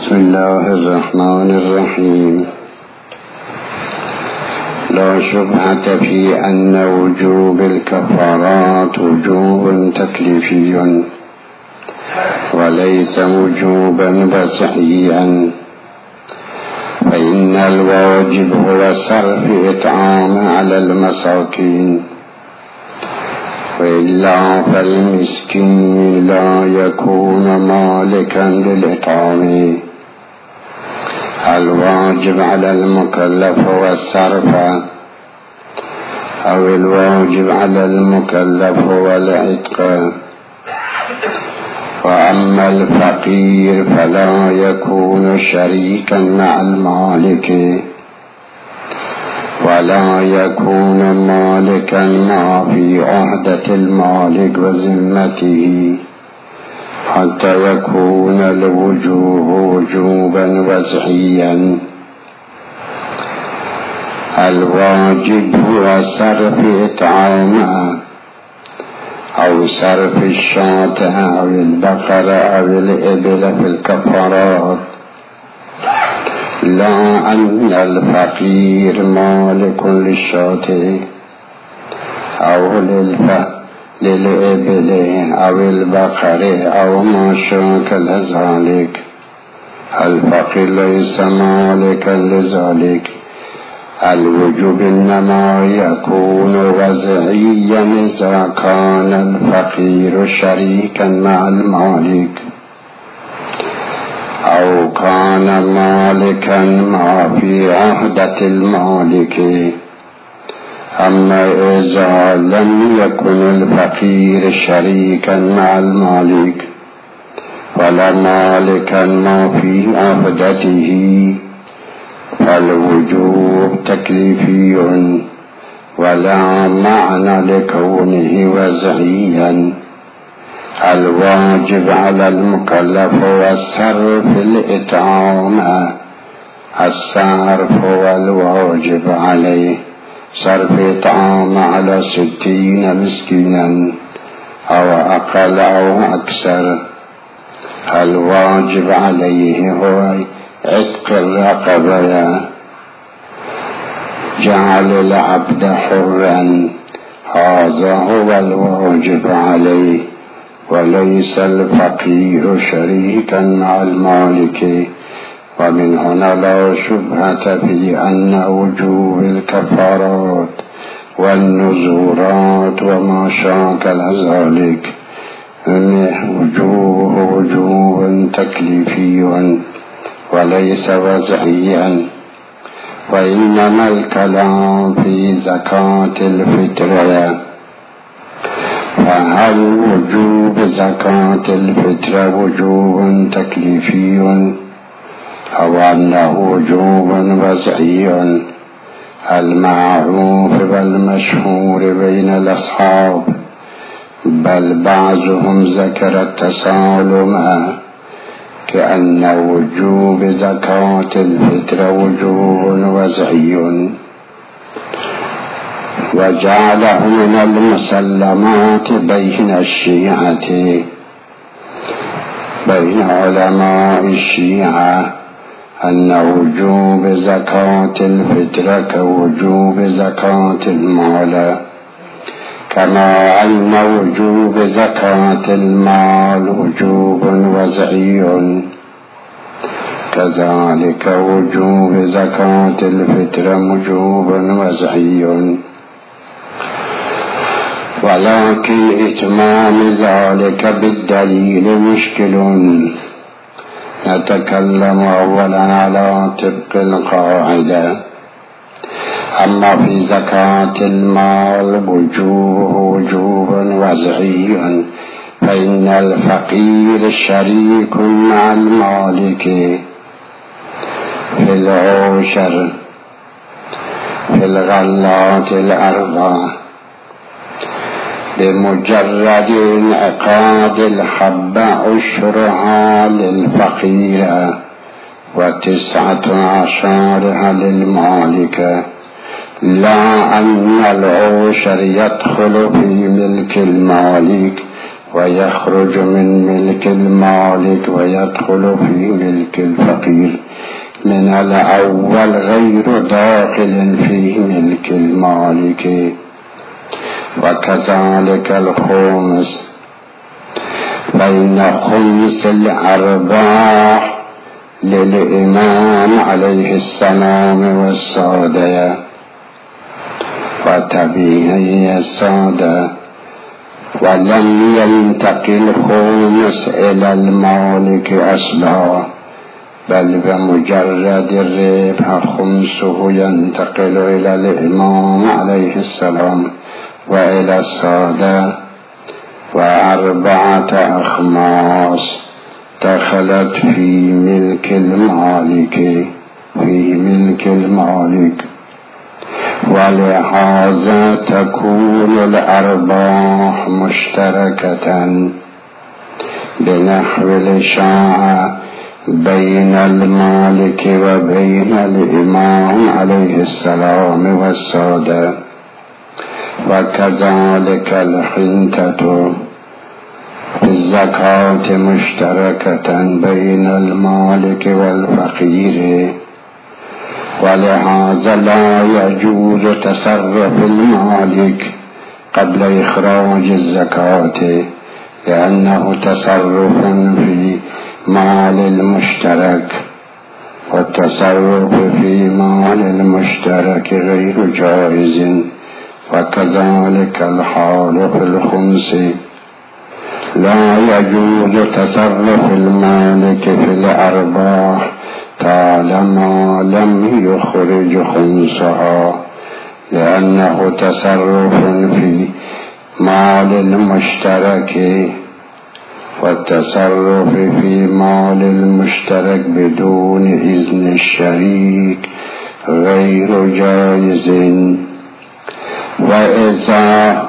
بسم الله الرحمن الرحيم. لا شبهة في أن وجوب الكفارات وجوب تكليفي وليس وجوبا وسعيا، فإن الواجب هو صرف إطعام على المساكين، وإلا فالمسكين لا يكون مالكا للإطعام. الواجب على المكلف هو الصرف، أو الواجب على المكلف هو العتق. وأما الفقير فلا يكون شريكا مع المالك، ولا يكون مالكا ما في عهدة المالك وذمته، حتى يكون الوجوب وجوبا وسعيا. الواجب هو صرف إطعامها، أو صرف الشاة أو البقرة أو الإبل في الكفارات، لا أن الفقير مالك للشاة أو للإبل أو البقرة أو ما شاكل ذلك. الفقير ليس مالكا لذلك. الوجوب إنما يكون وضعيا إذا كان الفقير شريكا مع المالك، أو كان مالكا ما في عهدة المالك. أما إذا لم يكن الفقير شريكا مع المالك ولا مالكا ما في عهدته، فالوجوب تكليفي ولا معنى لكونه وضعيا. الواجب على المكلف هو صرف الإطعام، الصرف هو الواجب عليه، صرف إطعام على 60 مسكينا أو أقل أو أكثر. الواجب عليه هو عتق الرقبة، جعل العبد حرا، هذا هو الواجب عليه، وليس الفقير شريكا مع المالك. ومن هنا لا شبهة في أن وجوب الكفارات والنذورات وما شاكل ذلك وجوبه وجوب تكليفي وليس وضعيا. وإنما الكلام في زكاة الفطر، فهل وجوب زكاة الفطر وجوب تكليفي أو أنه وجوب وضعي؟ المعروف والمشهور بين الأصحاب، بل بعضهم ذكر التسالم، كأن وجوب زكاة الفطر وجوب وضعي، وجعله من المسلمات بين الشيعة، بين علماء الشيعة، أن وجوب زكاة الفطر كوجوب زكاة المال، كما أن وجوب زكاة المال وجوب وضعي، كذلك وجوب زكاة الفطر وجوب وضعي. ولكن إتمام ذلك بالدليل مشكل. نتكلم أولا على طبق القاعدة. أما في زكاة المال وجوبه وجوب وضعي، فإن الفقير شريك مع المالك في العشر في الغلات الأربع، بمجرد انعقاد الحبة عشرها للفقير و19 للمالك، لا أن العشر يدخل في ملك المالك ويخرج من ملك المالك ويدخل في ملك الفقير من الأول غير داخل في ملك المالك. وكذلك الخمس بين خمس الأرباح للإمام عليه السلام والسادة وتبعه السادة، ولم ينتقل خمس إلى المالك أصلا، بل بمجرد الربح خمسه ينتقل إلى الإمام عليه السلام وإلى السادة. وأربعة أخماس دخلت في ملك المالك، ولهذا تكون الأرباح مشتركة بنحو الإشاعة بين المالك وبين الإمام عليه السلام والسادة. وكذلك الحنطة في الزكاة مشتركة بين المالك والفقير، ولهذا لا يجوز تصرف المالك قبل إخراج الزكاة، لأنه تصرف في مال المشترك، والتصرف في مال المشترك غير جائز. وكذلك الحال في الخمس، لا يجوز تصرف المالك في الأرباح طالما لم يخرج خمسها، لأنه تصرف في مال المشترك، والتصرف في مال المشترك بدون إذن الشريك غير جائز. وإذا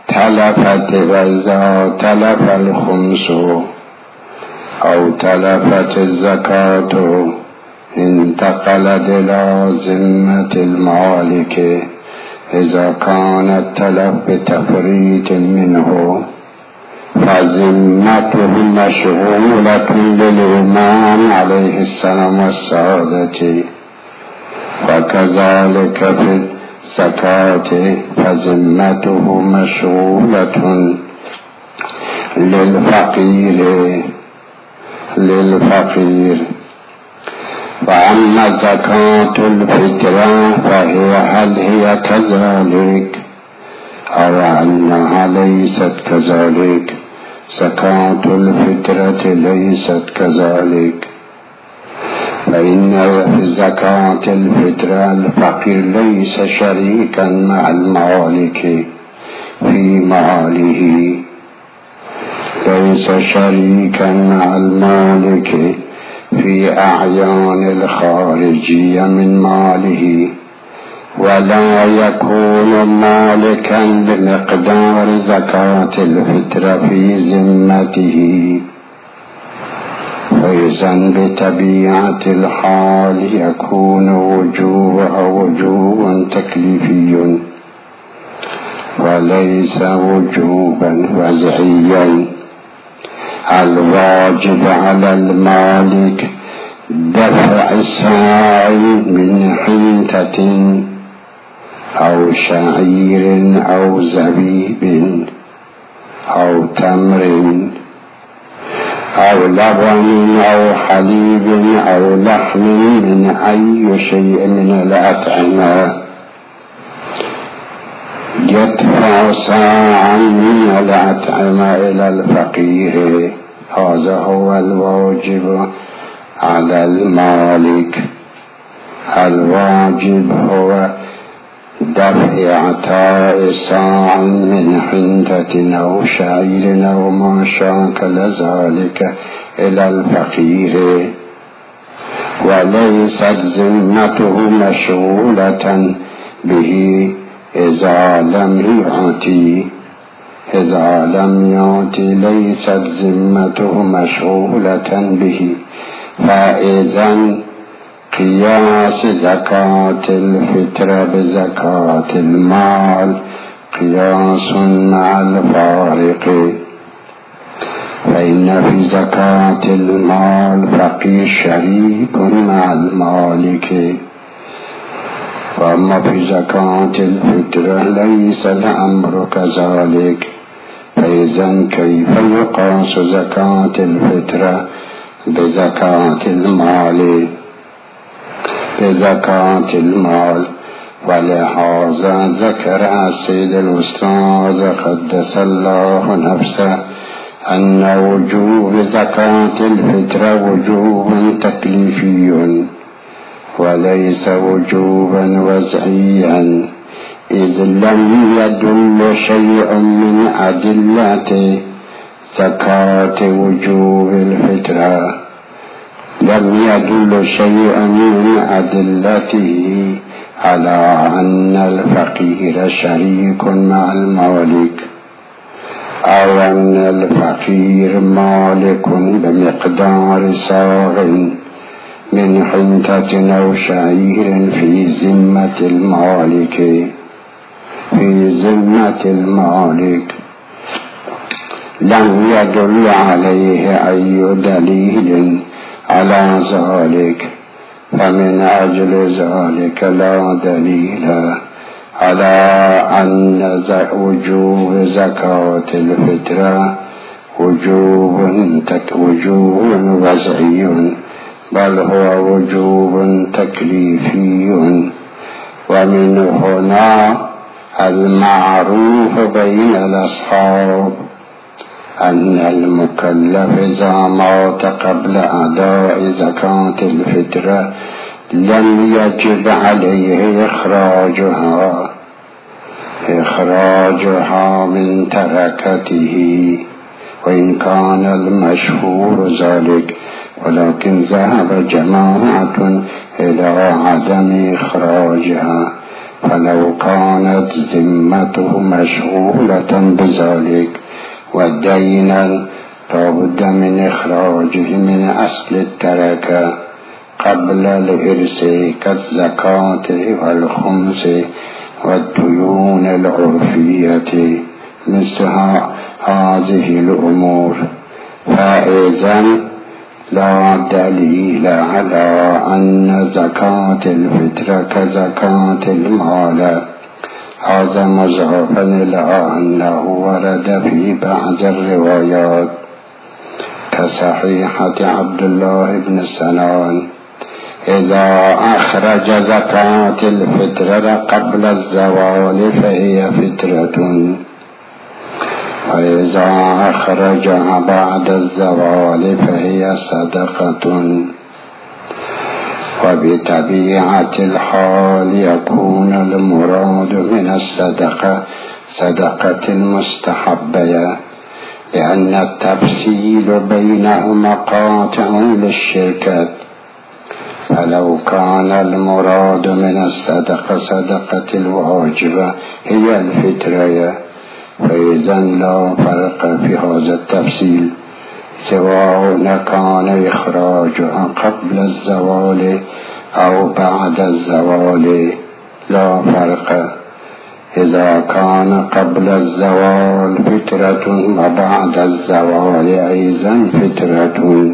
تلف الخمس أو تلفت الزكاة انتقلت إلى ذمة المالك إذا كان التلف بتفريط منه، فذمته مشغولة للإمام عليه السلام والسادة. وكذلك في الزكاة فذمته مشغولة للفقير. وأما زكاة الفطرة فهي هل هي كذلك أو أنها ليست كذلك؟ زكاة الفطرة ليست كذلك، فإن في زكاة الفطرة الفقير ليس شريكا مع المالك في ماله، ليس شريكا مع المالك في أعيان الخارجية من ماله، ولا يكون مالكا بمقدار زكاة الفطرة في ذمته. فإذن بطبيعة الحال يكون وجوب تكليفي وليس وجوبا وضعيا. الواجب على المالك دفع ساع من حنطة أو شعير أو زبيب أو تمر أو لبن أو حليب أو لحم من أي شيء من الأطعمة، يدفع ساعا من الأطعمة إلى الفقير. هذا هو الواجب على المالك. الواجب هو دفع عطاء ساع من حنطة أو شعير أو ما شاكل ذلك إلى الفقير، وليست ذمته مشغولة به إذا لم يعطي ليست ذمته مشغولة به. فإذن قياس زكاة الفطرة بزكاة المال قياس مع الفارق، فإن في زكاة المال فقير شريك مع المالك، وأما في زكاة الفطرة ليس الأمر كذلك. فإذن كيف يقاس زكاة الفطرة بزكاة المال؟ ولهذا ذكر السيد الأستاذ قدس الله نفسه أن وجوب زكاة الفطرة وجوب تكليفي وليس وجوبا وضعيا، إذ لم يدل شيء من أدلة زكاة وجوب الفطرة، لم يدل شيء من أدلته على أن الفقير شريك مع المالك، أو أن الفقير مالك بمقدار صاع من حنطة أو شعير في ذمة المالك، لم يدل عليه أي دليل على ذلك. فمن أجل ذلك لا دليل على أن وجوب زكاة الفطرة وجوب وضعي، بل هو وجوب تكليفي. ومن هنا المعروف بين الأصحاب أن المكلف إذا مات قبل أداء زكاة الفطرة لم يجب عليه إخراجها من تركته، وإن كان المشهور ذلك، ولكن ذهب جماعة إلى عدم إخراجها. فلو كانت ذمته مشغولة بذلك ودينا لابد من إخراجه من أصل التركة قبل الإرث كالزكاة والخمس والديون العرفية مثل هذه الأمور. فإذا لا دليل على أن زكاة الفطرة كزكاة المال. هذا مضافا إلى أنه ورد في بعض الروايات كصحيحة عبد الله بن سنان: إذا أخرج زكاة الفطرة قبل الزوال فهي فطرة، وإذا أخرجها بعد الزوال فهي صدقة. وبطبيعة الحال يكون المراد من الصدقة صدقة المستحبة، لأن التفصيل بينهما قاطع للشركة. فلو كان المراد من الصدقة صدقة الواجبة هي الفطرة، فإذا لا فرق في هذا التفصيل، سواء كان إخراجها قبل الزوال أو بعد الزوال لا فرق. إذا كان قبل الزوال فطرة وبعد الزوال أيضا فطرة،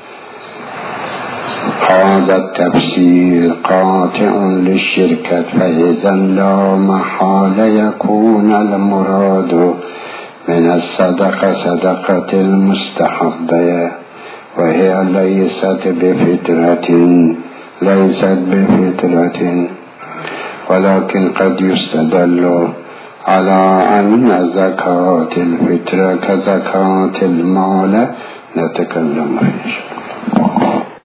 هذا التفسير قاطع للشركة. فإذا لا محال يكون المراد من الصدقة صدقة المستحبة، وهي ليست بفطرة، ولكن قد يستدل على أن زكاة الفطرة كزكاة المال. نتكلم فيه.